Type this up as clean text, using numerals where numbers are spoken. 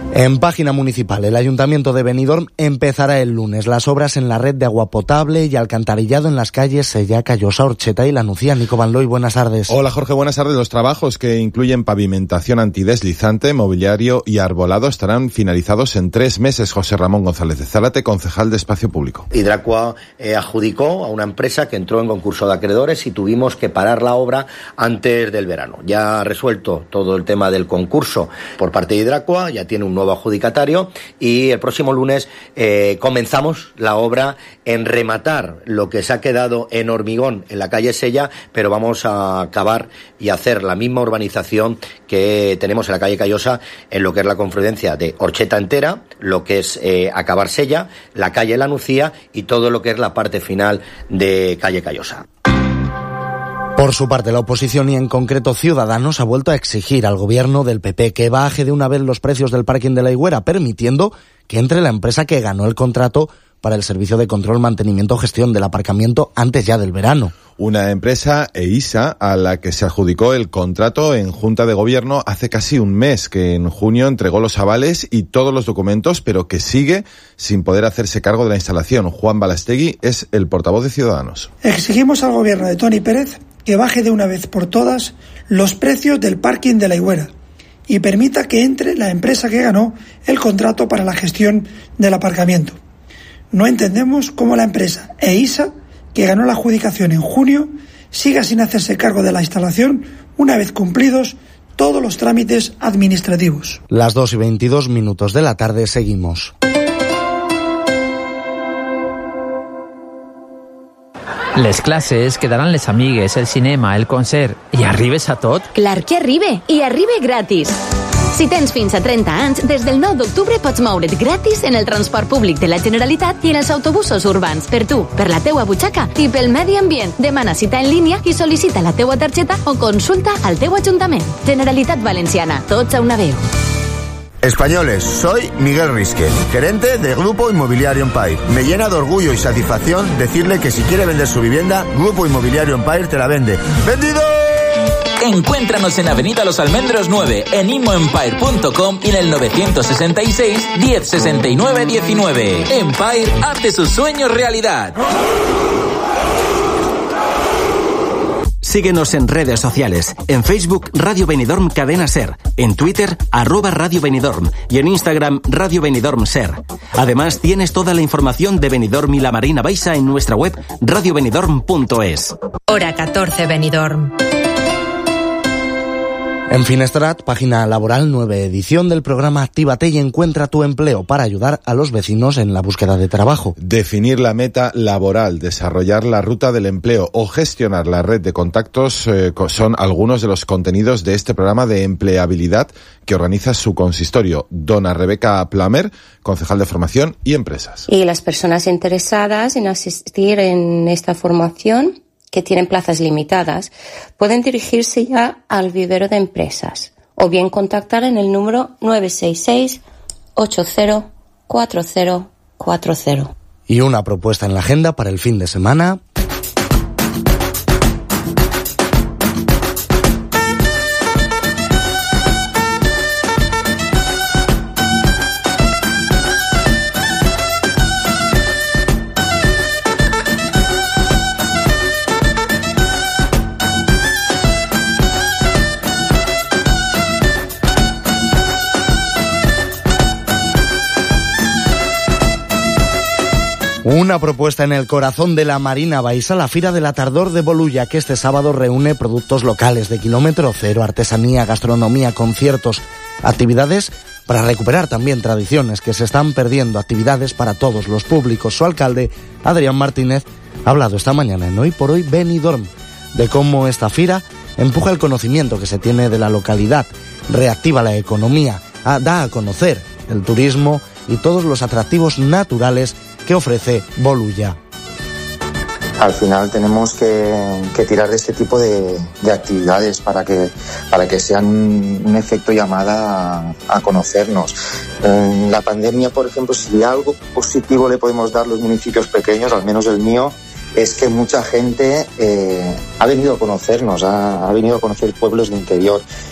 En página municipal, el Ayuntamiento de Benidorm empezará el lunes las obras en la red de agua potable y alcantarillado en las calles Sella, Callosa, Orcheta y La Nucía. Nico Van Looy, buenas tardes. Hola Jorge, buenas tardes. Los trabajos, que incluyen pavimentación antideslizante, mobiliario y arbolado, estarán finalizados en 3 meses. José Ramón González de Zárate, concejal de Espacio Público. Hidracua adjudicó a una empresa que entró en concurso de acreedores y tuvimos que parar la obra antes del verano. Ya ha resuelto todo el tema del concurso por parte de Hidracua, ya tiene un nuevo adjudicatario y el próximo lunes comenzamos la obra en rematar lo que se ha quedado en hormigón en la calle Sella, pero vamos a acabar y hacer la misma urbanización que tenemos en la calle Callosa, en lo que es la confluencia de Orcheta entera, lo que es acabar Sella, la calle La Nucía y todo lo que es la parte final de calle Callosa. Por su parte, la oposición y en concreto Ciudadanos ha vuelto a exigir al gobierno del PP que baje de una vez los precios del parking de la Higuera, permitiendo que entre la empresa que ganó el contrato para el servicio de control, mantenimiento, gestión del aparcamiento antes ya del verano. Una empresa, EISA, a la que se adjudicó el contrato en Junta de Gobierno hace casi un mes, que en junio entregó los avales y todos los documentos, pero que sigue sin poder hacerse cargo de la instalación. Juan Balastegui es el portavoz de Ciudadanos. Exigimos al gobierno de Toni Pérez que baje de una vez por todas los precios del parking de la Higuera y permita que entre la empresa que ganó el contrato para la gestión del aparcamiento. No entendemos cómo la empresa EISA, que ganó la adjudicación en junio, siga sin hacerse cargo de la instalación una vez cumplidos todos los trámites administrativos. Las 2:22 de la tarde, seguimos. Les classes, quedaran les amigues, el cinema, el concert... I arribes a tot? Clar que arribe, i arribe gratis. Si tens fins a 30 anys, des del 9 d'octubre pots moure't gratis en el transport públic de la Generalitat i en els autobusos urbans, per tu, per la teua butxaca i pel medi ambient. Demana cita en línia i sol·licita la teua targeta o consulta al teu ajuntament. Generalitat Valenciana, tots a una veu. Españoles, soy Miguel Risque, gerente de Grupo Inmobiliario Empire. Me llena de orgullo y satisfacción decirle que si quiere vender su vivienda, Grupo Inmobiliario Empire te la vende. ¡Vendido! Encuéntranos en Avenida Los Almendros 9, en immoempire.com y en el 966 1069 19. Empire hace sus sueños realidad. Síguenos en redes sociales. En Facebook, Radio Benidorm Cadena Ser. En Twitter, @Radio Benidorm. Y en Instagram, Radio Benidorm Ser. Además, tienes toda la información de Benidorm y la Marina Baixa en nuestra web radiobenidorm.es. Hora 14 Benidorm. En Finestrat, página laboral, 9 edición del programa Actívate y encuentra tu empleo para ayudar a los vecinos en la búsqueda de trabajo. Definir la meta laboral, desarrollar la ruta del empleo o gestionar la red de contactos son algunos de los contenidos de este programa de empleabilidad que organiza su consistorio. Dona Rebeca Plamer, concejal de Formación y Empresas. Y las personas interesadas en asistir en esta formación, que tienen plazas limitadas, pueden dirigirse ya al vivero de empresas o bien contactar en el número 966 804040. Y una propuesta en la agenda para el fin de semana. Una propuesta en el corazón de la Marina Baixa, la Fira de la Tardor de Bolulla, que este sábado reúne productos locales de kilómetro cero, artesanía, gastronomía, conciertos, actividades para recuperar también tradiciones que se están perdiendo, actividades para todos los públicos. Su alcalde, Adrián Martínez, ha hablado esta mañana en Hoy por Hoy Benidorm de cómo esta fira empuja el conocimiento que se tiene de la localidad, reactiva la economía, da a conocer el turismo y todos los atractivos naturales que ofrece Bolulla. Al final tenemos que tirar de este tipo de actividades para que sean un efecto llamada a conocernos. En la pandemia, por ejemplo, si algo positivo le podemos dar los municipios pequeños, al menos el mío, es que mucha gente ha venido a conocernos, ha venido a conocer pueblos de interior.